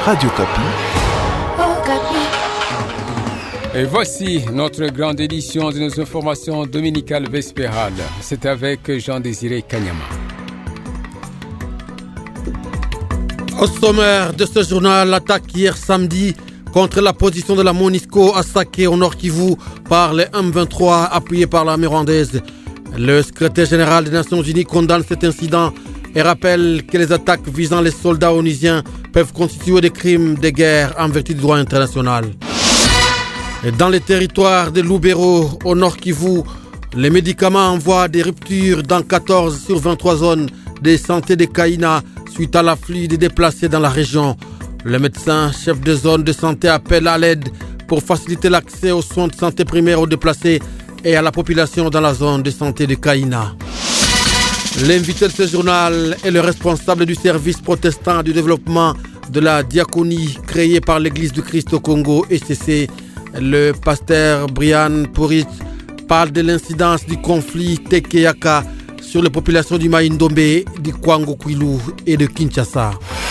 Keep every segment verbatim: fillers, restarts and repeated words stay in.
Radio Kapi. Et voici notre grande édition de nos informations dominicales vespérales. C'est avec Jean-Désiré Kanyama. Au sommaire de ce journal, l'attaque hier samedi contre la position de la MONUSCO à Saké au Nord Kivu par les M vingt-trois appuyés par l'armée rwandaise. Le secrétaire général des Nations Unies condamne cet incident et rappelle que les attaques visant les soldats onusiens peuvent constituer des crimes de guerre en vertu du droit international. Et dans les territoires de Lubero au Nord Kivu, les médicaments envoient des ruptures dans quatorze sur vingt-trois zones de santé de Kaina suite à l'afflux des déplacés dans la région. Le médecin chef de zone de santé appelle à l'aide pour faciliter l'accès aux soins de santé primaires aux déplacés et à la population dans la zone de santé de Kaina. L'invité de ce journal est le responsable du service protestant du développement de la diaconie créé par l'Église du Christ au Congo, E C C. Le pasteur Brian Pourit parle de l'incidence du conflit Tekeyaka sur les populations du Maïndombe, du Kwango Kwilu et de Kinshasa.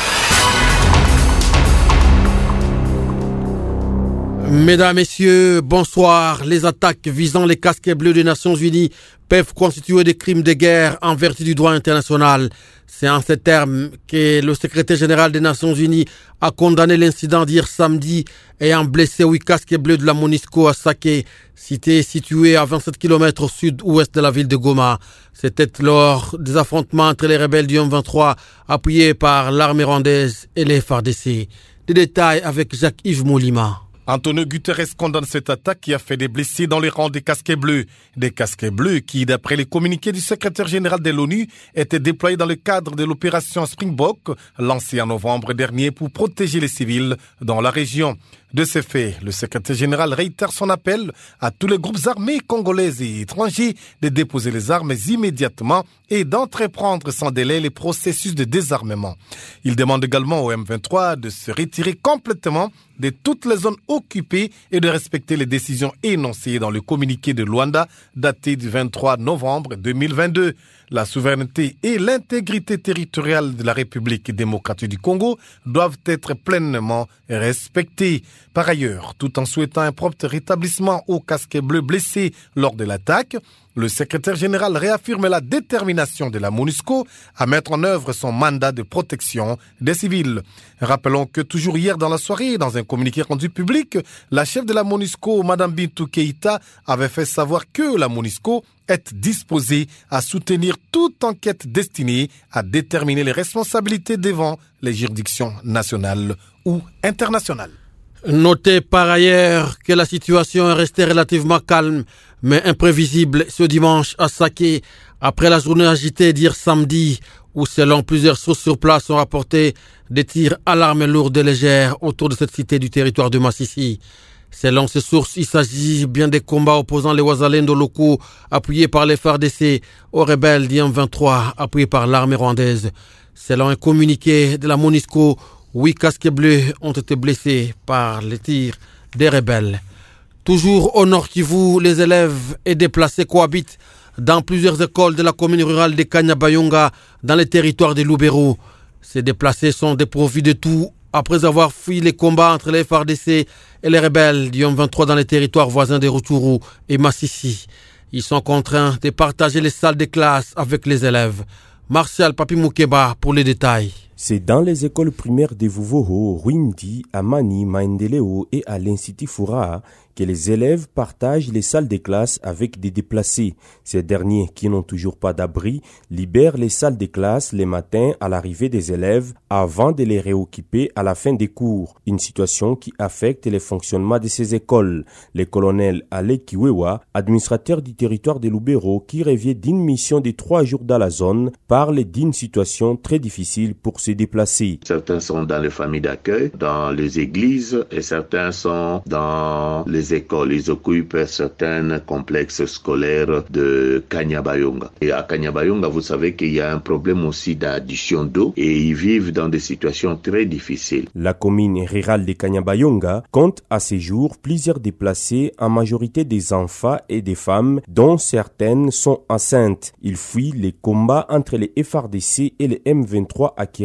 Mesdames, Messieurs, bonsoir. Les attaques visant les casques bleus des Nations Unies peuvent constituer des crimes de guerre en vertu du droit international. C'est en ces termes que le secrétaire général des Nations Unies a condamné l'incident d'hier samedi ayant blessé huit casques bleus de la MONUSCO à Saké, cité située à vingt-sept kilomètres au sud-ouest de la ville de Goma. C'était lors des affrontements entre les rebelles du M vingt-trois appuyés par l'armée rwandaise et les F A R D C. Des détails avec Jacques-Yves Molima. Antonio Guterres condamne cette attaque qui a fait des blessés dans les rangs des casques bleus. Des casques bleus qui, d'après les communiqués du secrétaire général de l'ONU, étaient déployés dans le cadre de l'opération Springbok, lancée en novembre dernier pour protéger les civils dans la région. De ce fait, le secrétaire général réitère son appel à tous les groupes armés congolais et étrangers de déposer les armes immédiatement et d'entreprendre sans délai les processus de désarmement. Il demande également au M vingt-trois de se retirer complètement de toutes les zones occupées et de respecter les décisions énoncées dans le communiqué de Luanda daté du vingt-trois novembre deux mille vingt-deux. La souveraineté et l'intégrité territoriale de la République démocratique du Congo doivent être pleinement respectées. Par ailleurs, tout en souhaitant un propre rétablissement aux casques bleus blessés lors de l'attaque, le secrétaire général réaffirme la détermination de la MONUSCO à mettre en œuvre son mandat de protection des civils. Rappelons que toujours hier dans la soirée, dans un communiqué rendu public, la chef de la MONUSCO, Mme Bintou Keïta, avait fait savoir que la MONUSCO est disposée à soutenir toute enquête destinée à déterminer les responsabilités devant les juridictions nationales ou internationales. Notez par ailleurs que la situation est restée relativement calme, mais imprévisible ce dimanche à Saké, après la journée agitée d'hier samedi, où selon plusieurs sources sur place ont rapporté des tirs à l'arme lourde et légère autour de cette cité du territoire de Massissi. Selon ces sources, il s'agit bien des combats opposant les Wazalendo locaux appuyés par les F A R D C aux rebelles du M vingt-trois appuyés par l'armée rwandaise. Selon un communiqué de la MONUSCO, huit casques bleus ont été blessés par les tirs des rebelles. Toujours au Nord Kivu, les élèves et déplacés cohabitent dans plusieurs écoles de la commune rurale de Kanyabayonga dans les territoires de Lubero. Ces déplacés sont dépourvus de tout après avoir fui les combats entre les F A R D C et les rebelles du M vingt-trois dans les territoires voisins de Rutshuru et Massissi. Ils sont contraints de partager les salles de classe avec les élèves. Martial Papi Moukeba pour les détails. C'est dans les écoles primaires de Vuvoho, Rwindi, Amani, Maendeleo et à l'Institut Fura que les élèves partagent les salles de classe avec des déplacés. Ces derniers, qui n'ont toujours pas d'abri, libèrent les salles de classe les matins à l'arrivée des élèves avant de les réoccuper à la fin des cours. Une situation qui affecte le fonctionnement de ces écoles. Le colonel Ale Kiwewa, administrateur du territoire de Lubero, qui revient d'une mission de trois jours dans la zone, parle d'une situation très difficile pour se déplacer. Certains sont dans les familles d'accueil, dans les églises, et certains sont dans les écoles. Ils occupent certains complexes scolaires de Kanyabayonga. Et à Kanyabayonga, vous savez qu'il y a un problème aussi d'addition d'eau et ils vivent dans des situations très difficiles. La commune rurale de Kanyabayonga compte à ce jour plusieurs déplacés, en majorité des enfants et des femmes, dont certaines sont enceintes. Ils fuient les combats entre les F A R D C et les M vingt-trois acquis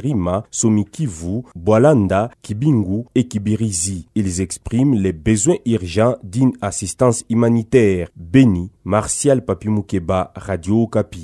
Kirima, Somikivu, Boalanda, Kibingu et Kibirizi. Ils expriment les besoins urgents d'une assistance humanitaire. Béni, Martial Papimoukeba, Radio Okapi.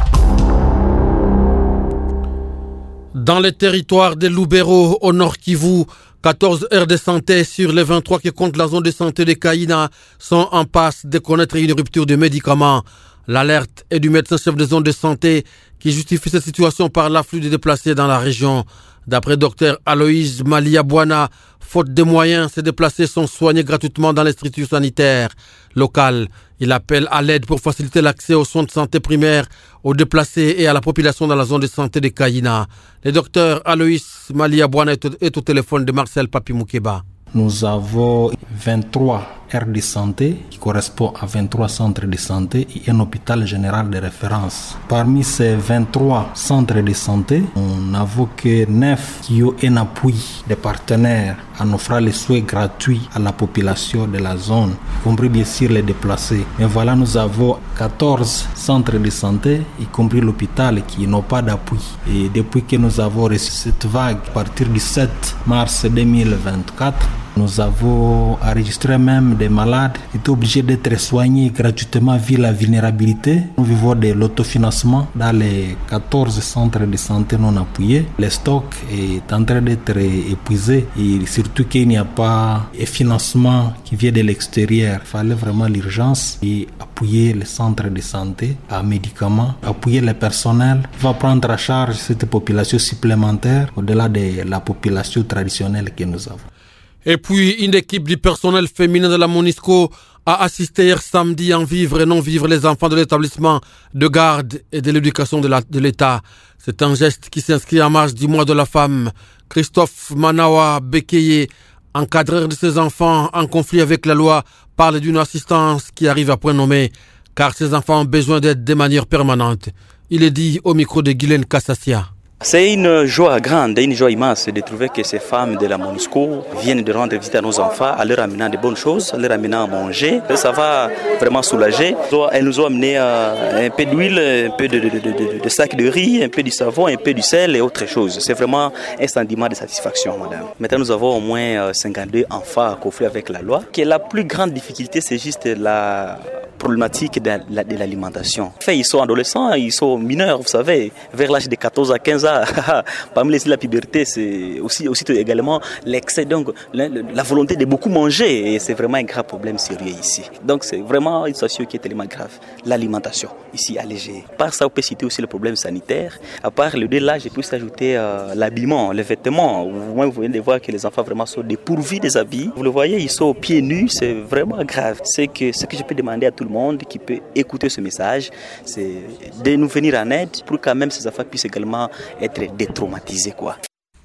Dans les territoires de Lubero, au Nord Kivu, quatorze aires de santé sur les vingt-trois qui comptent la zone de santé de Kaina sont en passe de connaître une rupture de médicaments. L'alerte est du médecin-chef de zone de santé qui justifie cette situation par l'afflux de déplacés dans la région. D'après Dr Aloïse Maliabwana, faute de moyens, ces déplacés sont soignés gratuitement dans les structures sanitaires locales. Il appelle à l'aide pour faciliter l'accès aux soins de santé primaires aux déplacés et à la population dans la zone de santé de Kaina. Le docteur Aloïse Maliabwana est au téléphone de Marcel Papimoukeba. Nous avons vingt-trois aires de santé qui correspondent à vingt-trois centres de santé et un hôpital général de référence. Parmi ces vingt-trois centres de santé, on n'avoue que neuf qui ont un appui des partenaires en offrant les soins gratuits à la population de la zone, y compris bien sûr les déplacés. Mais voilà, nous avons quatorze centres de santé, y compris l'hôpital, qui n'ont pas d'appui. Et depuis que nous avons reçu cette vague, à partir du sept mars deux mille vingt-quatre, nous avons enregistré même des malades qui étaient obligés d'être soignés gratuitement vu la vulnérabilité. Nous vivons de l'autofinancement dans les quatorze centres de santé non appuyés. Le stock est en train d'être épuisé et surtout qu'il n'y a pas de financement qui vient de l'extérieur. Il fallait vraiment l'urgence et appuyer les centres de santé à médicaments, appuyer le personnel qui va prendre en charge cette population supplémentaire au-delà de la population traditionnelle que nous avons. Et puis, une équipe du personnel féminin de la MONUSCO a assisté hier samedi en vivre et non vivre les enfants de l'établissement de garde et de l'éducation de, la, de l'État. C'est un geste qui s'inscrit en marge du mois de la femme. Christophe Manawa Bekeye, encadreur de ses enfants en conflit avec la loi, parle d'une assistance qui arrive à point nommé, car ces enfants ont besoin d'aide de manière permanente. Il est dit au micro de Guylaine Kassassia. C'est une joie grande, une joie immense de trouver que ces femmes de la MONUSCO viennent de rendre visite à nos enfants en leur amenant de bonnes choses, en leur amenant à manger. Ça va vraiment soulager. Elles nous ont amené un peu d'huile, un peu de, de, de, de, de sac de riz, un peu du savon, un peu du sel et autre chose. C'est vraiment un sentiment de satisfaction, madame. Maintenant, nous avons au moins cinquante-deux enfants à conflit avec la loi. Que la plus grande difficulté, c'est juste la problématique de, la, de l'alimentation. En fait, ils sont adolescents, ils sont mineurs, vous savez, vers l'âge de quatorze à quinze ans. Parmi les la puberté, c'est aussi, aussi également l'excès, donc la, la volonté de beaucoup manger, et c'est vraiment un grave problème sérieux ici. Donc c'est vraiment une situation qui est tellement grave. L'alimentation ici allégée. Par ça, on peut citer aussi le problème sanitaire. À part le deux là, j'ai pu s'ajouter euh, l'habillement, les vêtements. Vous, vous venez de voir que les enfants vraiment sont dépourvus des habits. Vous le voyez, ils sont pieds nus, c'est vraiment grave. C'est que ce que je peux demander à tout le monde qui peut écouter ce message, c'est de nous venir en aide pour que quand même ces enfants puissent également être détraumatisés, quoi.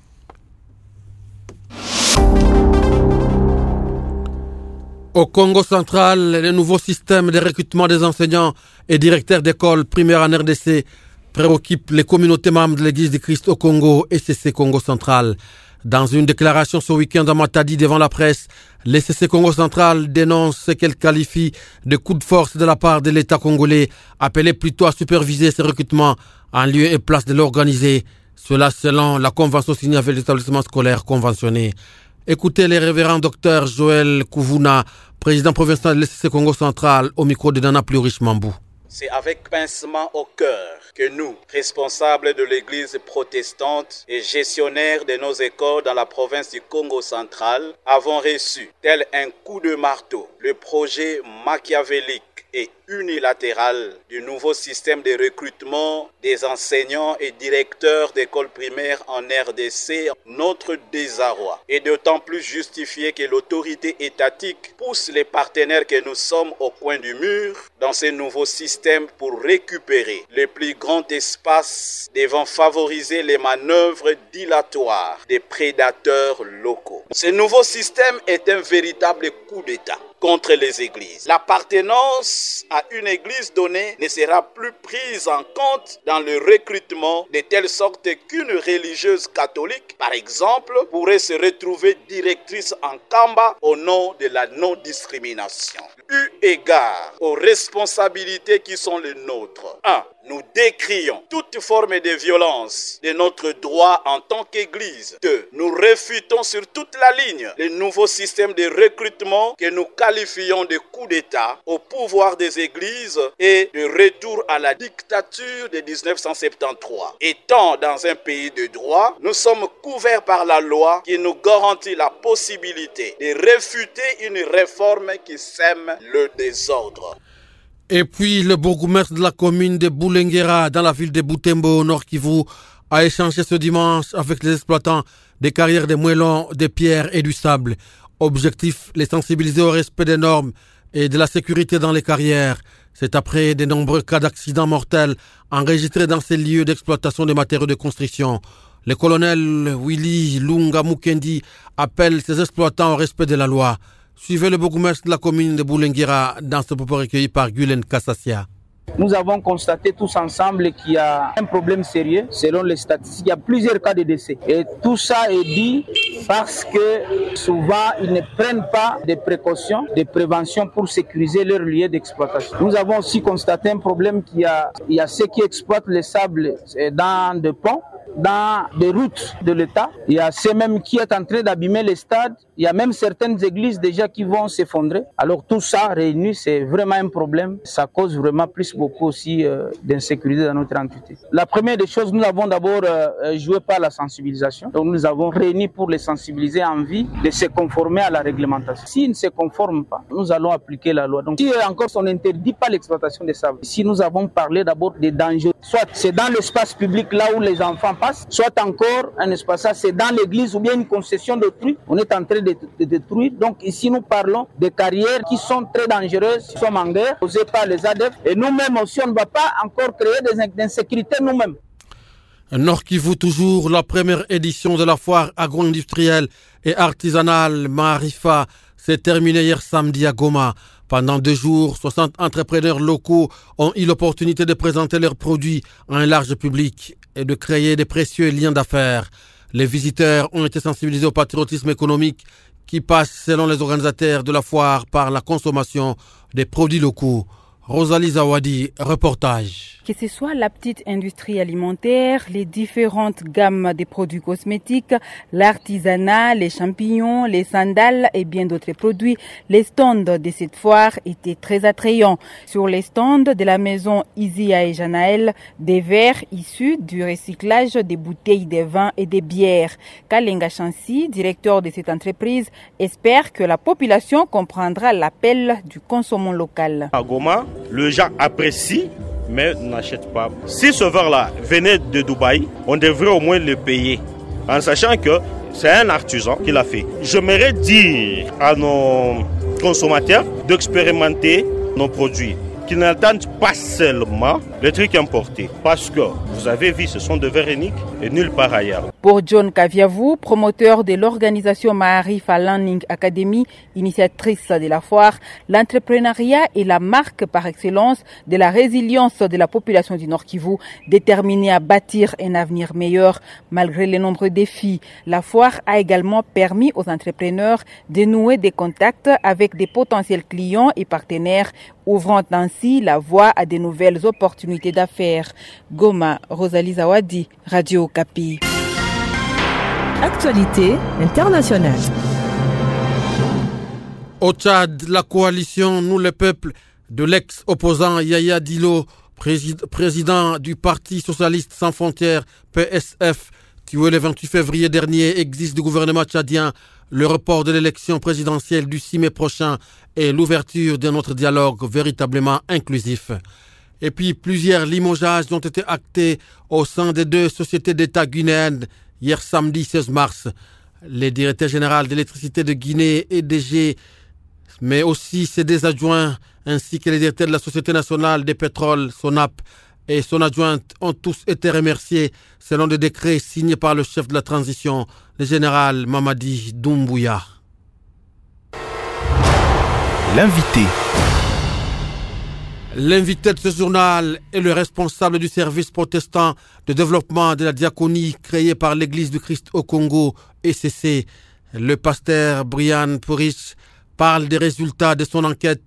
Au Congo central, le nouveau système de recrutement des enseignants et directeurs d'école primaire en R D C préoccupe les communautés membres de l'Église du Christ au Congo et C C Congo central. Dans une déclaration ce week-end à Matadi devant la presse, le C C Congo central dénonce ce qu'elle qualifie de coup de force de la part de l'État congolais, appelé plutôt à superviser ces recrutements en lieu et place de l'organiser. Cela selon la convention signée avec l'établissement scolaire conventionné. Écoutez le révérend docteur Joël Kouvuna, président provincial de l'E C C Congo central, au micro de Nana Plurish Mambou. C'est avec pincement au cœur que nous, responsables de l'Église protestante et gestionnaires de nos écoles dans la province du Congo central, avons reçu, tel un coup de marteau, le projet machiavélique et unilatéral du nouveau système de recrutement des enseignants et directeurs d'écoles primaires en R D C. Notre désarroi est d'autant plus justifié que l'autorité étatique pousse les partenaires que nous sommes au coin du mur dans ce nouveau système pour récupérer le plus grand espace devant favoriser les manœuvres dilatoires des prédateurs locaux. Ce nouveau système est un véritable coup d'État contre les églises. L'appartenance à une église donnée ne sera plus prise en compte dans le recrutement, de telle sorte qu'une religieuse catholique, par exemple, pourrait se retrouver directrice en Kamba au nom de la non-discrimination. Eu égard aux responsabilités qui sont les nôtres. un. nous décrions toute forme de violence de notre droit en tant qu'Église. Deux, nous réfutons sur toute la ligne les nouveaux systèmes de recrutement que nous qualifions de coup d'État au pouvoir des Églises et de retour à la dictature de dix-neuf cent soixante-treize. Étant dans un pays de droit, nous sommes couverts par la loi qui nous garantit la possibilité de réfuter une réforme qui sème le désordre. Et puis, le bourgmestre de la commune de Boulenguera, dans la ville de Butembo, au Nord Kivu, a échangé ce dimanche avec les exploitants des carrières de moellons, des pierres et du sable. Objectif, les sensibiliser au respect des normes et de la sécurité dans les carrières. C'est après de nombreux cas d'accidents mortels enregistrés dans ces lieux d'exploitation des matériaux de construction. Le colonel Willy Lunga Mukendi appelle ses exploitants au respect de la loi. Suivez le bourgmestre de la commune de Boulenguera dans ce propos recueilli par Gulen Kassassia. Nous avons constaté tous ensemble qu'il y a un problème sérieux. Selon les statistiques, il y a plusieurs cas de décès. Et tout ça est dit parce que souvent, ils ne prennent pas de précautions, de prévention pour sécuriser leur lieu d'exploitation. Nous avons aussi constaté un problème qu'il y a, il y a ceux qui exploitent le sable dans des ponts, dans des routes de l'État. Il y a ceux même qui est en train d'abîmer les stades. Il y a même certaines églises déjà qui vont s'effondrer. Alors tout ça réuni, c'est vraiment un problème. Ça cause vraiment plus beaucoup aussi euh, d'insécurité dans notre entité. La première des choses, nous avons d'abord euh, joué par la sensibilisation. Donc nous avons réuni pour les sensibiliser en vue de se conformer à la réglementation. S'ils ne se conforment pas, nous allons appliquer la loi. Donc si encore on n'interdit pas l'exploitation des sables, si nous avons parlé d'abord des dangers, soit c'est dans l'espace public là où les enfants passent, soit encore un espace, ça c'est dans l'église ou bien une concession d'autrui, on est en train de, de détruire. Donc ici nous parlons de carrières qui sont très dangereuses, qui sont en guerre, causées par les A D F, et nous-mêmes aussi on ne va pas encore créer des insécurités nous-mêmes. Nord Kivu toujours, la première édition de la foire agro-industrielle et artisanale Marifa s'est terminée hier samedi à Goma. Pendant deux jours, soixante entrepreneurs locaux ont eu l'opportunité de présenter leurs produits à un large public et de créer des précieux liens d'affaires. Les visiteurs ont été sensibilisés au patriotisme économique qui passe, selon les organisateurs de la foire, par la consommation des produits locaux. Rosalie Zawadi, reportage. Que ce soit la petite industrie alimentaire, les différentes gammes de produits cosmétiques, l'artisanat, les champignons, les sandales et bien d'autres produits, les stands de cette foire étaient très attrayants. Sur les stands de la maison Isia et Janaël, des verres issus du recyclage des bouteilles de vin et des bières. Kalenga Chansi, directeur de cette entreprise, espère que la population comprendra l'appel du consommant local. À Goma, le gens apprécient, mais n'achètent pas. Si ce verre-là venait de Dubaï, on devrait au moins le payer, en sachant que c'est un artisan qui l'a fait. J'aimerais dire à nos consommateurs d'expérimenter nos produits, qu'ils n'attendent pas seulement les trucs importés, parce que vous avez vu, ce sont des verres uniques et nulle part ailleurs. Pour John Kaviavou, promoteur de l'organisation Marifa Learning Academy, initiatrice de la foire, l'entrepreneuriat est la marque par excellence de la résilience de la population du Nord Kivu, déterminée à bâtir un avenir meilleur malgré les nombreux défis. La foire a également permis aux entrepreneurs de nouer des contacts avec des potentiels clients et partenaires, ouvrant ainsi la voie à de nouvelles opportunités d'affaires. Goma, Rosalie Zawadi, Radio Kapi. Actualité internationale. Au Tchad, la coalition Nous le peuple de l'ex-opposant Yaya Dilo, présid- président du Parti socialiste sans frontières P S F, tué le vingt-huit février dernier, exige du gouvernement tchadien le report de l'élection présidentielle du six mai prochain et l'ouverture de notre dialogue véritablement inclusif. Et puis plusieurs limogeages ont été actés au sein des deux sociétés d'État guinéennes hier samedi seize mars. Les directeurs généraux d'électricité de Guinée et D G, mais aussi ses deux adjoints, ainsi que les directeurs de la Société nationale des pétroles, SONAP, et son adjointe ont tous été remerciés selon des décrets signés par le chef de la transition, le général Mamadi Doumbouya. L'invité. L'invité de ce journal est le responsable du service protestant de développement de la diaconie créé par l'Église du Christ au Congo, E C C. Le pasteur Brian Pourich parle des résultats de son enquête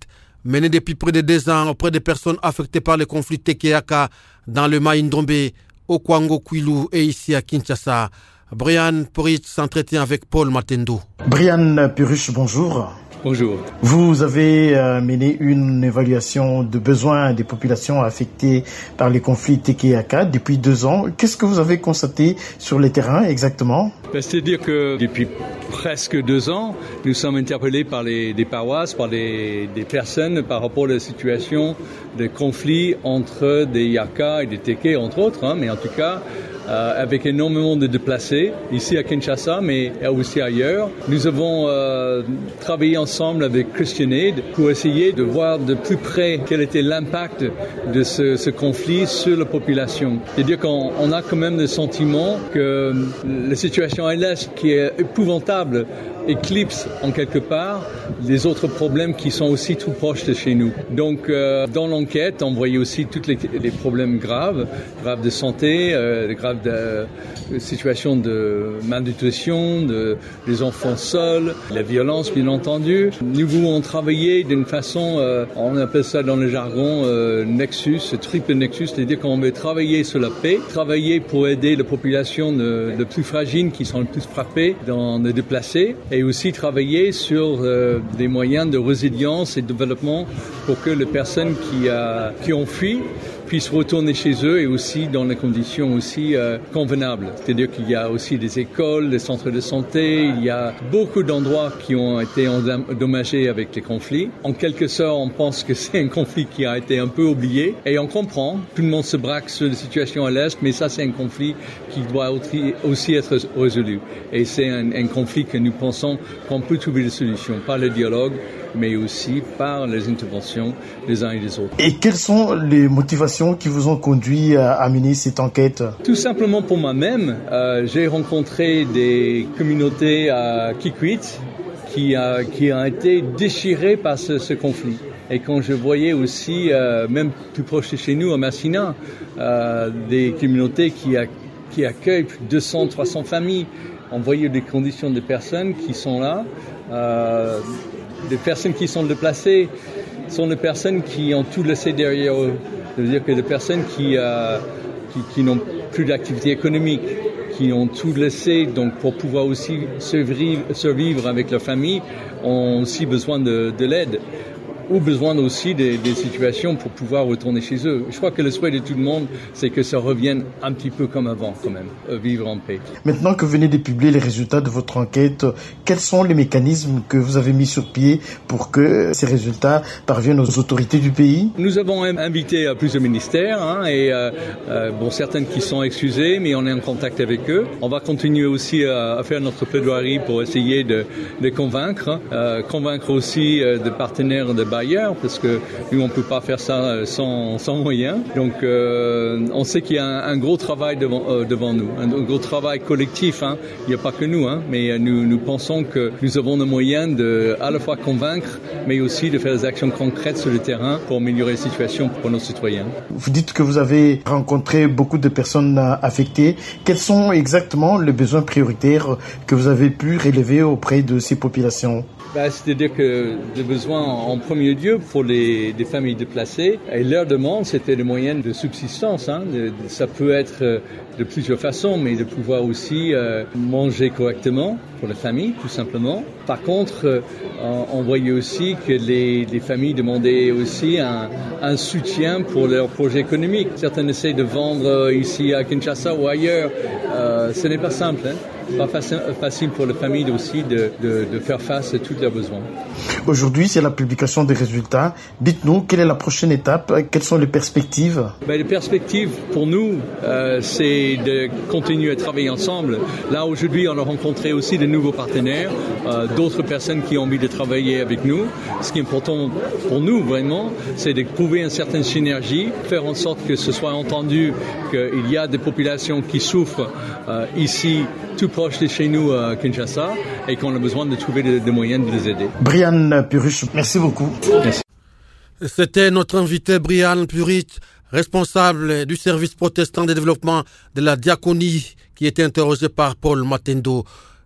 menée depuis près de deux ans auprès des personnes affectées par le conflit Tekeaka dans le Mai-Ndombe, au Kwango-Kwilu et ici à Kinshasa. Brian Puruch s'entretient avec Paul Matendo. Brian Puruch, bonjour. Bonjour. Vous avez euh, mené une évaluation de besoins des populations affectées par les conflits Tekeaka depuis deux ans. Qu'est-ce que vous avez constaté sur le terrain exactement? C'est-à-dire que depuis presque deux ans, nous sommes interpellés par les, des paroisses, par les, des personnes par rapport à la situation de conflits entre des Yaka et des Teke, entre autres, hein, mais en tout cas, Euh, avec énormément de déplacés ici à Kinshasa, mais aussi ailleurs. Nous avons euh, travaillé ensemble avec Christian Aid pour essayer de voir de plus près quel était l'impact de ce, ce conflit sur la population. C'est-à-dire qu'on on a quand même le sentiment que la situation à l'Est, qui est épouvantable, éclipse en quelque part les autres problèmes qui sont aussi tout proches de chez nous. Donc euh, dans l'enquête, on voyait aussi tous les, les problèmes graves, graves de santé, euh, graves de, de situations de malnutrition, de, des enfants seuls, la violence bien entendu. Nous voulons travailler d'une façon, euh, on appelle ça dans le jargon euh, nexus, triple nexus, c'est-à-dire qu'on veut travailler sur la paix, travailler pour aider les populations de, de plus fragiles qui sont les plus frappées dans les déplacés, et aussi travailler sur euh, des moyens de résilience et de développement pour que les personnes qui, euh, qui ont fui puissent retourner chez eux et aussi dans des conditions aussi euh, convenables. C'est-à-dire qu'il y a aussi des écoles, des centres de santé, il y a beaucoup d'endroits qui ont été endommagés avec les conflits. En quelque sorte, on pense que c'est un conflit qui a été un peu oublié et on comprend. Tout le monde se braque sur la situation à l'Est, mais ça c'est un conflit qui doit aussi être résolu. Et c'est un, un conflit que nous pensons qu'on peut trouver des solutions par le dialogue, mais aussi par les interventions des uns et des autres. Et quelles sont les motivations qui vous ont conduit à mener cette enquête? Tout simplement pour moi-même, euh, j'ai rencontré des communautés à Kikwit qui a, qui a été déchirées par ce, ce conflit. Et quand je voyais aussi, euh, même plus proche de chez nous, à Massina, euh, des communautés qui, a, qui accueillent plus de deux cents, trois cents familles, on voyait des conditions des personnes qui sont là, euh, des personnes qui sont déplacées sont des personnes qui ont tout laissé derrière eux. C'est-à-dire que des personnes qui, euh, qui, qui n'ont plus d'activité économique, qui ont tout laissé, donc pour pouvoir aussi survivre, survivre avec leur famille, ont aussi besoin de, de l'aide, ou besoin aussi des, des situations pour pouvoir retourner chez eux. Je crois que le souhait de tout le monde, c'est que ça revienne un petit peu comme avant quand même, vivre en paix. Maintenant que vous venez de publier les résultats de votre enquête, quels sont les mécanismes que vous avez mis sur pied pour que ces résultats parviennent aux autorités du pays? Nous avons invité plusieurs ministères hein, et euh, euh, bon, certaines qui sont excusées, mais on est en contact avec eux. On va continuer aussi à, à faire notre plaidoirie pour essayer de, de convaincre, euh, convaincre aussi euh, des partenaires de bailleurs, parce que nous on peut pas faire ça sans, sans moyens. Donc euh, on sait qu'il y a un, un gros travail devant, euh, devant nous, un gros travail collectif. Hein. Il n'y a pas que nous, hein, mais nous, nous pensons que nous avons le moyen de à la fois convaincre, mais aussi de faire des actions concrètes sur le terrain pour améliorer la situation pour nos citoyens. Vous dites que vous avez rencontré beaucoup de personnes affectées. Quels sont exactement les besoins prioritaires que vous avez pu relever auprès de ces populations? Ben, c'est-à-dire que les besoins en premier lieu pour les, les familles déplacées, et leur demande c'était des moyens de subsistance. Hein. De, de, ça peut être de plusieurs façons, mais de pouvoir aussi euh, manger correctement pour les familles, tout simplement. Par contre, euh, on voyait aussi que les, les familles demandaient aussi un, un soutien pour leurs projets économiques. Certains essaient de vendre ici à Kinshasa ou ailleurs. Euh, ce n'est pas simple, hein. Pas facile, facile pour les familles aussi de, de, de faire face à tous leurs besoins. Aujourd'hui, c'est la publication des résultats. Dites-nous, quelle est la prochaine étape? Quelles sont les perspectives? Ben, les perspectives pour nous, euh, c'est de continuer à travailler ensemble. Là, aujourd'hui, on a rencontré aussi de nouveaux partenaires, euh, d'autres personnes qui ont envie de travailler avec nous. Ce qui est important pour nous, vraiment, c'est de trouver une certaine synergie, faire en sorte que ce soit entendu qu'il y a des populations qui souffrent euh, ici, tout proche de chez nous à Kinshasa, et qu'on a besoin de trouver des, des moyens de les aider. Brian Puruch, merci beaucoup. Merci. C'était notre invité Brian Puruch, responsable du service protestant de développement de la diaconie, qui était interrogé par Paul Matendo.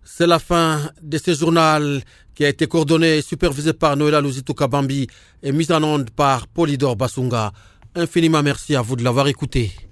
C'est la fin de ce journal qui a été coordonné et supervisé par Noëlla Luzito Kabambi et mis en onde par Polydor Basunga. Infiniment merci à vous de l'avoir écouté.